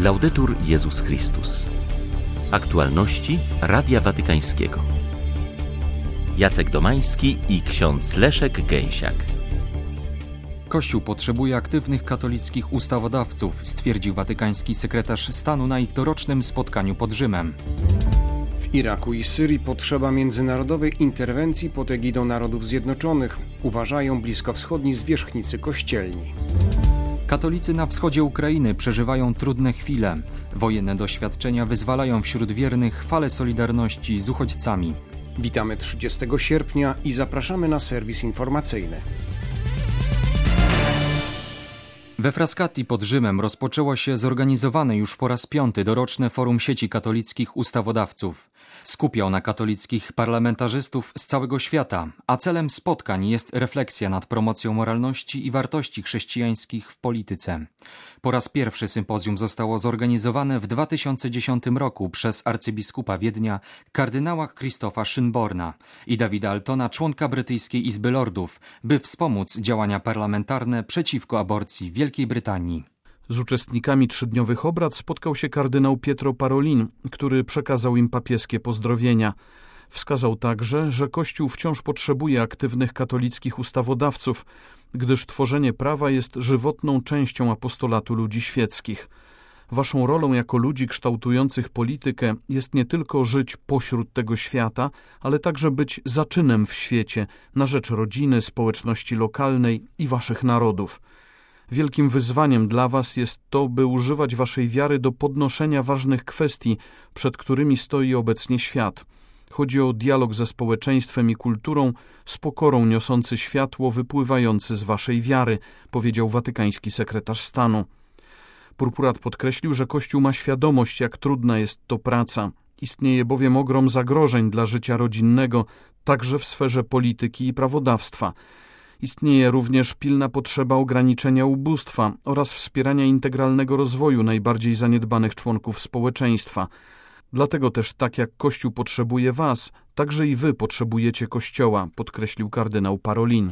Laudetur Jezus Chrystus. Aktualności Radia Watykańskiego. Jacek Domański i ksiądz Leszek Gęsiak. Kościół potrzebuje aktywnych katolickich ustawodawców, stwierdził watykański sekretarz stanu na ich dorocznym spotkaniu pod Rzymem. W Iraku i Syrii potrzeba międzynarodowej interwencji pod egidą Narodów Zjednoczonych, uważają bliskowschodni zwierzchnicy kościelni. Katolicy na wschodzie Ukrainy przeżywają trudne chwile. Wojenne doświadczenia wyzwalają wśród wiernych falę solidarności z uchodźcami. Witamy 30 sierpnia i zapraszamy na serwis informacyjny. We Frascati pod Rzymem rozpoczęło się zorganizowane już po raz 5. doroczne Forum Sieci Katolickich Ustawodawców. Skupia ona katolickich parlamentarzystów z całego świata, a celem spotkań jest refleksja nad promocją moralności i wartości chrześcijańskich w polityce. Po raz pierwszy sympozjum zostało zorganizowane w 2010 roku przez arcybiskupa Wiednia kardynała Christopha Schönborna i Davida Altona, członka brytyjskiej Izby Lordów, by wspomóc działania parlamentarne przeciwko aborcji w Wielkiej Brytanii. Z uczestnikami trzydniowych obrad spotkał się kardynał Pietro Parolin, który przekazał im papieskie pozdrowienia. Wskazał także, że Kościół wciąż potrzebuje aktywnych katolickich ustawodawców, gdyż tworzenie prawa jest żywotną częścią apostolatu ludzi świeckich. Waszą rolą jako ludzi kształtujących politykę jest nie tylko żyć pośród tego świata, ale także być zaczynem w świecie na rzecz rodziny, społeczności lokalnej i waszych narodów. Wielkim wyzwaniem dla was jest to, by używać waszej wiary do podnoszenia ważnych kwestii, przed którymi stoi obecnie świat. Chodzi o dialog ze społeczeństwem i kulturą, z pokorą niosący światło wypływający z waszej wiary, powiedział watykański sekretarz stanu. Purpurat podkreślił, że Kościół ma świadomość, jak trudna jest to praca. Istnieje bowiem ogrom zagrożeń dla życia rodzinnego, także w sferze polityki i prawodawstwa. Istnieje również pilna potrzeba ograniczenia ubóstwa oraz wspierania integralnego rozwoju najbardziej zaniedbanych członków społeczeństwa. Dlatego też tak jak Kościół potrzebuje was, także i wy potrzebujecie Kościoła, podkreślił kardynał Parolin.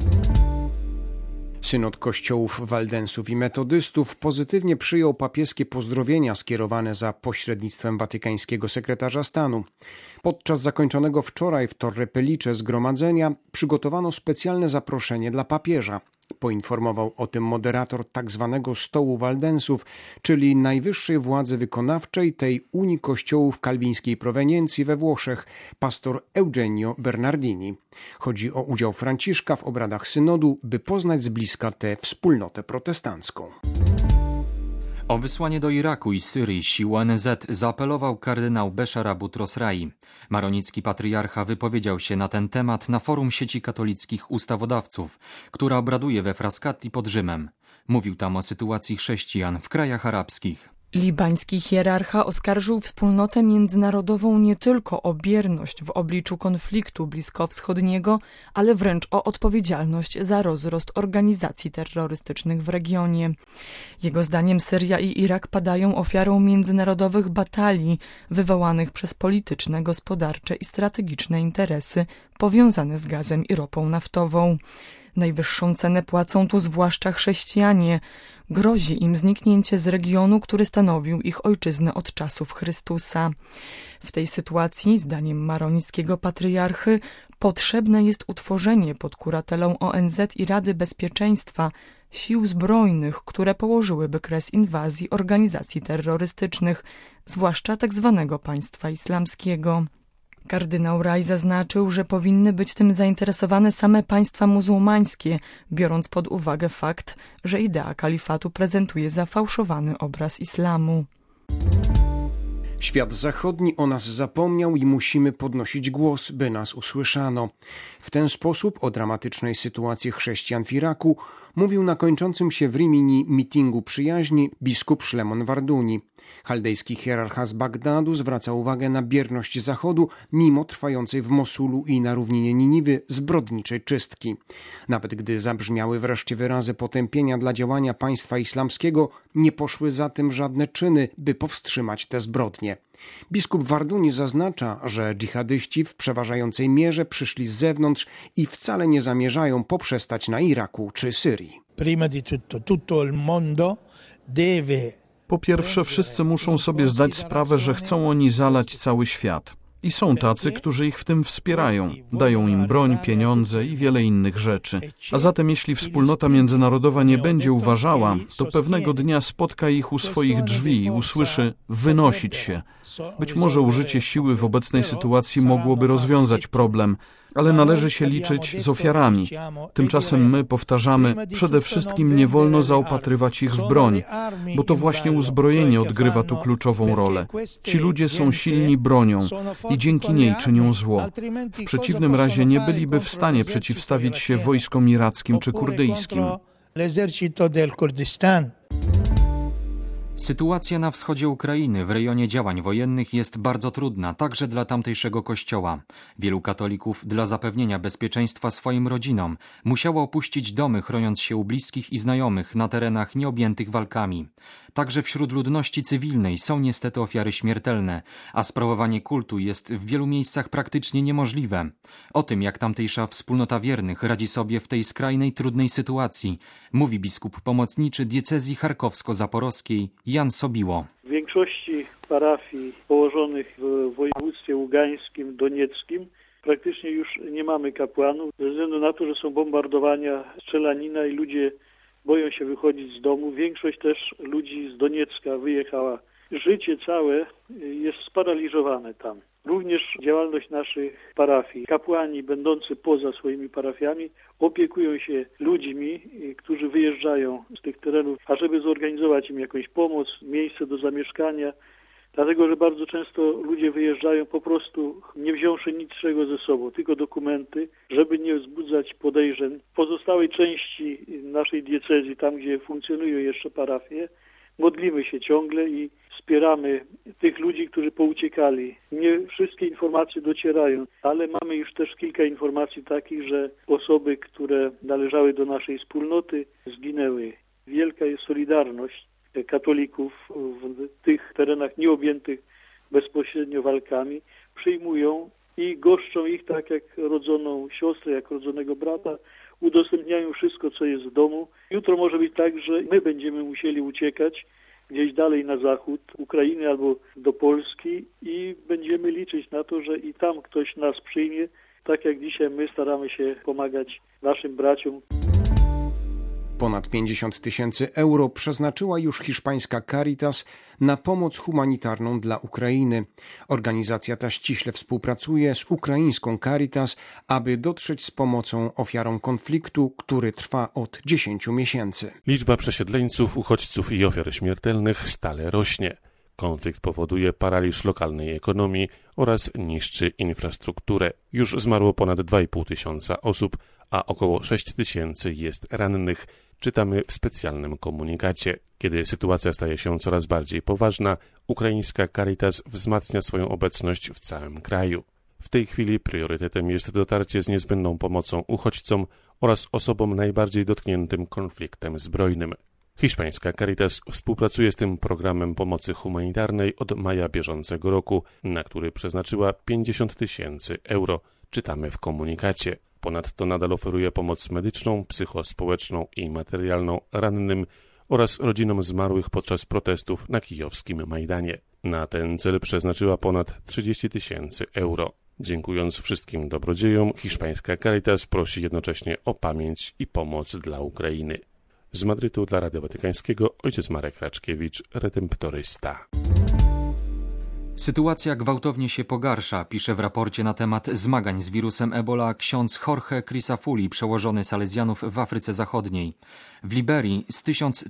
Synod Kościołów Waldensów i Metodystów pozytywnie przyjął papieskie pozdrowienia skierowane za pośrednictwem watykańskiego sekretarza stanu. Podczas zakończonego wczoraj w Torre Pellice zgromadzenia przygotowano specjalne zaproszenie dla papieża. Poinformował o tym moderator tzw. Stołu Waldensów, czyli najwyższej władzy wykonawczej tej Unii Kościołów kalwińskiej proweniencji we Włoszech, pastor Eugenio Bernardini. Chodzi o udział Franciszka w obradach synodu, by poznać z bliska tę wspólnotę protestancką. O wysłanie do Iraku i Syrii sił ONZ zaapelował kardynał Beshara Boutros-Ghali. Maronicki patriarcha wypowiedział się na ten temat na Forum Sieci Katolickich Ustawodawców, która obraduje we Frascati pod Rzymem. Mówił tam o sytuacji chrześcijan w krajach arabskich. Libański hierarcha oskarżył wspólnotę międzynarodową nie tylko o bierność w obliczu konfliktu bliskowschodniego, ale wręcz o odpowiedzialność za rozrost organizacji terrorystycznych w regionie. Jego zdaniem Syria i Irak padają ofiarą międzynarodowych batalii wywołanych przez polityczne, gospodarcze i strategiczne interesy powiązane z gazem i ropą naftową. Najwyższą cenę płacą tu zwłaszcza chrześcijanie. Grozi im zniknięcie z regionu, który stanowił ich ojczyznę od czasów Chrystusa. W tej sytuacji, zdaniem maronickiego patriarchy, potrzebne jest utworzenie pod kuratelą ONZ i Rady Bezpieczeństwa sił zbrojnych, które położyłyby kres inwazji organizacji terrorystycznych, zwłaszcza tzw. państwa islamskiego. Kardynał Raj zaznaczył, że powinny być tym zainteresowane same państwa muzułmańskie, biorąc pod uwagę fakt, że idea kalifatu prezentuje zafałszowany obraz islamu. Świat zachodni o nas zapomniał i musimy podnosić głos, by nas usłyszano. W ten sposób o dramatycznej sytuacji chrześcijan w Iraku mówił na kończącym się w Rimini mitingu przyjaźni biskup Szlemon Warduni. Chaldejski hierarcha z Bagdadu zwraca uwagę na bierność Zachodu mimo trwającej w Mosulu i na równinie Niniwy zbrodniczej czystki. Nawet gdy zabrzmiały wreszcie wyrazy potępienia dla działania państwa islamskiego, nie poszły za tym żadne czyny, by powstrzymać te zbrodnie. Biskup Warduni zaznacza, że dżihadyści w przeważającej mierze przyszli z zewnątrz i wcale nie zamierzają poprzestać na Iraku czy Syrii. Prima di tutto il mondo deve Po pierwsze, wszyscy muszą sobie zdać sprawę, że chcą oni zalać cały świat. I są tacy, którzy ich w tym wspierają. Dają im broń, pieniądze i wiele innych rzeczy. A zatem jeśli wspólnota międzynarodowa nie będzie uważała, to pewnego dnia spotka ich u swoich drzwi i usłyszy wynosić się. Być może użycie siły w obecnej sytuacji mogłoby rozwiązać problem, ale należy się liczyć z ofiarami. Tymczasem my powtarzamy, przede wszystkim nie wolno zaopatrywać ich w broń, bo to właśnie uzbrojenie odgrywa tu kluczową rolę. Ci ludzie są silni bronią i dzięki niej czynią zło. W przeciwnym razie nie byliby w stanie przeciwstawić się wojskom irackim czy kurdyjskim. Sytuacja na wschodzie Ukrainy w rejonie działań wojennych jest bardzo trudna, także dla tamtejszego kościoła. Wielu katolików dla zapewnienia bezpieczeństwa swoim rodzinom musiało opuścić domy, chroniąc się u bliskich i znajomych na terenach nieobjętych walkami. Także wśród ludności cywilnej są niestety ofiary śmiertelne, a sprawowanie kultu jest w wielu miejscach praktycznie niemożliwe. O tym, jak tamtejsza wspólnota wiernych radzi sobie w tej skrajnej, trudnej sytuacji, mówi biskup pomocniczy diecezji charkowsko-zaporowskiej Jan Sobiło. W większości parafii położonych w województwie ługańskim, donieckim praktycznie już nie mamy kapłanów, ze względu na to, że są bombardowania, strzelanina i ludzie boją się wychodzić z domu. Większość też ludzi z Doniecka wyjechała. Życie całe jest sparaliżowane tam. Również działalność naszych parafii. Kapłani będący poza swoimi parafiami opiekują się ludźmi, którzy wyjeżdżają z tych terenów, ażeby zorganizować im jakąś pomoc, miejsce do zamieszkania. Dlatego, że bardzo często ludzie wyjeżdżają po prostu nie wziąwszy niczego ze sobą, tylko dokumenty, żeby nie wzbudzać podejrzeń. W pozostałej części naszej diecezji, tam gdzie funkcjonują jeszcze parafie, modlimy się ciągle i wspieramy tych ludzi, którzy pouciekali. Nie wszystkie informacje docierają, ale mamy już też kilka informacji takich, że osoby, które należały do naszej wspólnoty, zginęły. Wielka jest solidarność katolików w tych terenach nieobjętych bezpośrednio walkami. Przyjmują i goszczą ich tak jak rodzoną siostrę, jak rodzonego brata. Udostępniają wszystko, co jest w domu. Jutro może być tak, że my będziemy musieli uciekać gdzieś dalej na zachód Ukrainy albo do Polski i będziemy liczyć na to, że i tam ktoś nas przyjmie, tak jak dzisiaj my staramy się pomagać naszym braciom. Ponad 50 000 euro przeznaczyła już hiszpańska Caritas na pomoc humanitarną dla Ukrainy. Organizacja ta ściśle współpracuje z ukraińską Caritas, aby dotrzeć z pomocą ofiarom konfliktu, który trwa od 10 miesięcy. Liczba przesiedleńców, uchodźców i ofiar śmiertelnych stale rośnie. Konflikt powoduje paraliż lokalnej ekonomii oraz niszczy infrastrukturę. Już zmarło ponad 2,5 tysiąca osób, a około 6 000 jest rannych, czytamy w specjalnym komunikacie. Kiedy sytuacja staje się coraz bardziej poważna, ukraińska Caritas wzmacnia swoją obecność w całym kraju. W tej chwili priorytetem jest dotarcie z niezbędną pomocą uchodźcom oraz osobom najbardziej dotkniętym konfliktem zbrojnym. Hiszpańska Caritas współpracuje z tym programem pomocy humanitarnej od maja bieżącego roku, na który przeznaczyła 50 000 euro, czytamy w komunikacie. Ponadto nadal oferuje pomoc medyczną, psychospołeczną i materialną rannym oraz rodzinom zmarłych podczas protestów na kijowskim Majdanie. Na ten cel przeznaczyła ponad 30 000 euro. Dziękując wszystkim dobrodziejom, hiszpańska Caritas prosi jednocześnie o pamięć i pomoc dla Ukrainy. Z Madrytu dla Radia Watykańskiego ojciec Marek Raczkiewicz, redemptorysta. Sytuacja gwałtownie się pogarsza, pisze w raporcie na temat zmagań z wirusem Ebola ksiądz Jorge Crisafulli, przełożony Salezjanów w Afryce Zachodniej. W Liberii z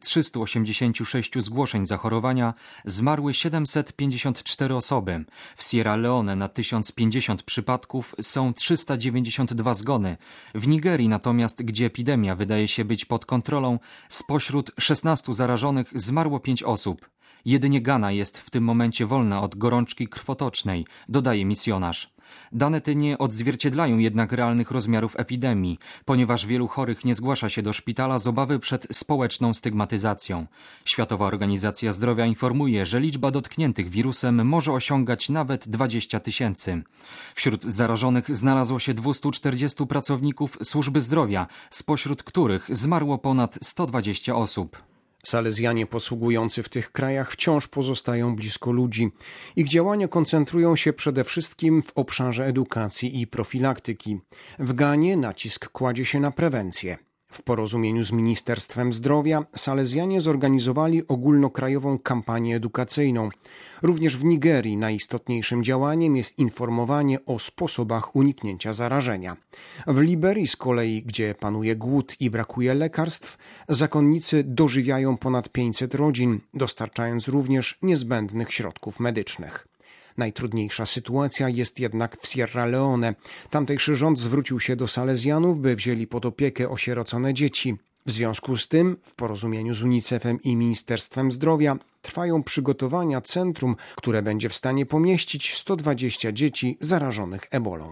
1386 zgłoszeń zachorowania zmarły 754 osoby. W Sierra Leone na 1050 przypadków są 392 zgony. W Nigerii natomiast, gdzie epidemia wydaje się być pod kontrolą, spośród 16 zarażonych zmarło 5 osób. Jedynie Gana jest w tym momencie wolna od gorączki krwotocznej, dodaje misjonarz. Dane te nie odzwierciedlają jednak realnych rozmiarów epidemii, ponieważ wielu chorych nie zgłasza się do szpitala z obawy przed społeczną stygmatyzacją. Światowa Organizacja Zdrowia informuje, że liczba dotkniętych wirusem może osiągać nawet 20 000. Wśród zarażonych znalazło się 240 pracowników służby zdrowia, spośród których zmarło ponad 120 osób. Salezjanie posługujący w tych krajach wciąż pozostają blisko ludzi. Ich działania koncentrują się przede wszystkim w obszarze edukacji i profilaktyki. W Ganie nacisk kładzie się na prewencję. W porozumieniu z Ministerstwem Zdrowia Salezjanie zorganizowali ogólnokrajową kampanię edukacyjną. Również w Nigerii najistotniejszym działaniem jest informowanie o sposobach uniknięcia zarażenia. W Liberii z kolei, gdzie panuje głód i brakuje lekarstw, zakonnicy dożywiają ponad 500 rodzin, dostarczając również niezbędnych środków medycznych. Najtrudniejsza sytuacja jest jednak w Sierra Leone. Tamtejszy rząd zwrócił się do Salezjanów, by wzięli pod opiekę osierocone dzieci. W związku z tym, w porozumieniu z UNICEF-em i Ministerstwem Zdrowia, trwają przygotowania centrum, które będzie w stanie pomieścić 120 dzieci zarażonych ebolą.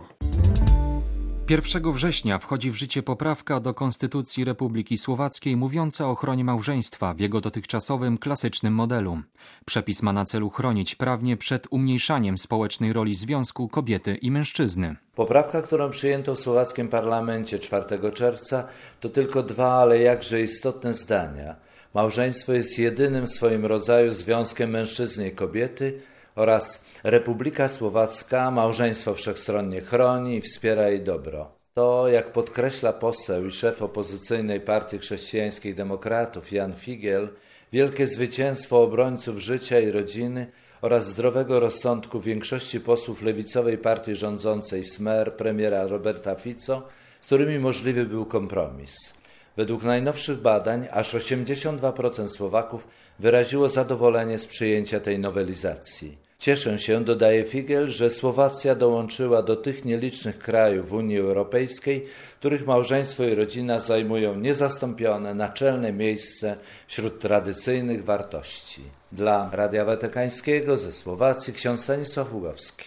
1 września wchodzi w życie poprawka do Konstytucji Republiki Słowackiej mówiąca o ochronie małżeństwa w jego dotychczasowym klasycznym modelu. Przepis ma na celu chronić prawnie przed umniejszaniem społecznej roli związku kobiety i mężczyzny. Poprawka, którą przyjęto w słowackim parlamencie 4 czerwca, to tylko 2, ale jakże istotne zdania. Małżeństwo jest jedynym w swoim rodzaju związkiem mężczyzny i kobiety oraz Republika Słowacka małżeństwo wszechstronnie chroni i wspiera jej dobro. To, jak podkreśla poseł i szef opozycyjnej Partii Chrześcijańskich Demokratów Jan Figiel, wielkie zwycięstwo obrońców życia i rodziny oraz zdrowego rozsądku większości posłów lewicowej partii rządzącej Smer premiera Roberta Fico, z którymi możliwy był kompromis. Według najnowszych badań aż 82% Słowaków wyraziło zadowolenie z przyjęcia tej nowelizacji. Cieszę się, dodaje Figiel, że Słowacja dołączyła do tych nielicznych krajów Unii Europejskiej, w których małżeństwo i rodzina zajmują niezastąpione, naczelne miejsce wśród tradycyjnych wartości. Dla Radia Watykańskiego ze Słowacji ksiądz Stanisław Ługowski.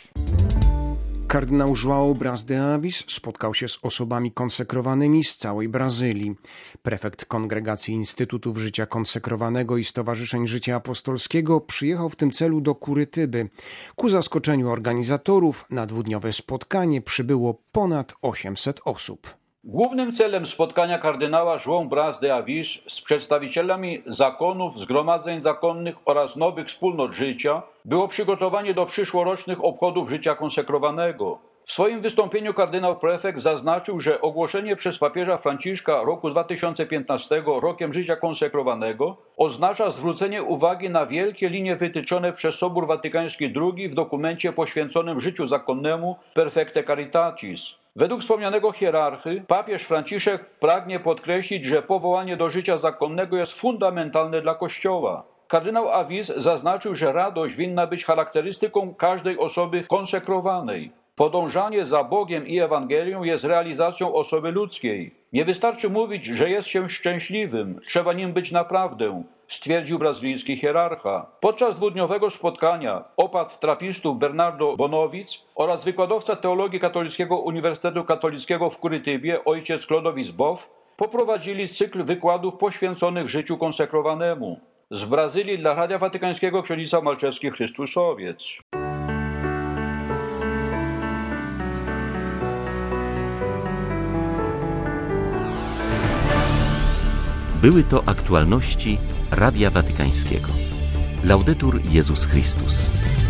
Kardynał João Braz de Avis spotkał się z osobami konsekrowanymi z całej Brazylii. Prefekt Kongregacji Instytutów Życia Konsekrowanego i Stowarzyszeń Życia Apostolskiego przyjechał w tym celu do Kurytyby. Ku zaskoczeniu organizatorów na dwudniowe spotkanie przybyło ponad 800 osób. Głównym celem spotkania kardynała João Braz de Avis z przedstawicielami zakonów, zgromadzeń zakonnych oraz nowych wspólnot życia było przygotowanie do przyszłorocznych obchodów życia konsekrowanego. W swoim wystąpieniu kardynał prefekt zaznaczył, że ogłoszenie przez papieża Franciszka roku 2015 rokiem życia konsekrowanego oznacza zwrócenie uwagi na wielkie linie wytyczone przez Sobór Watykański II w dokumencie poświęconym życiu zakonnemu Perfecte Caritatis. Według wspomnianego hierarchy papież Franciszek pragnie podkreślić, że powołanie do życia zakonnego jest fundamentalne dla Kościoła. Kardynał Avis zaznaczył, że radość winna być charakterystyką każdej osoby konsekrowanej. Podążanie za Bogiem i Ewangelią jest realizacją osoby ludzkiej. Nie wystarczy mówić, że jest się szczęśliwym, trzeba nim być naprawdę, stwierdził brazylijski hierarcha. Podczas dwudniowego spotkania opat trapistów Bernardo Bonowic oraz wykładowca teologii Katolickiego Uniwersytetu Katolickiego w Kurytybie ojciec Clodovis Bow poprowadzili cykl wykładów poświęconych życiu konsekrowanemu. Z Brazylii dla Radia Watykańskiego Ksiądz Malczewski, Chrystusowiec. Były to aktualności Radia Watykańskiego. Laudetur Jezus Chrystus.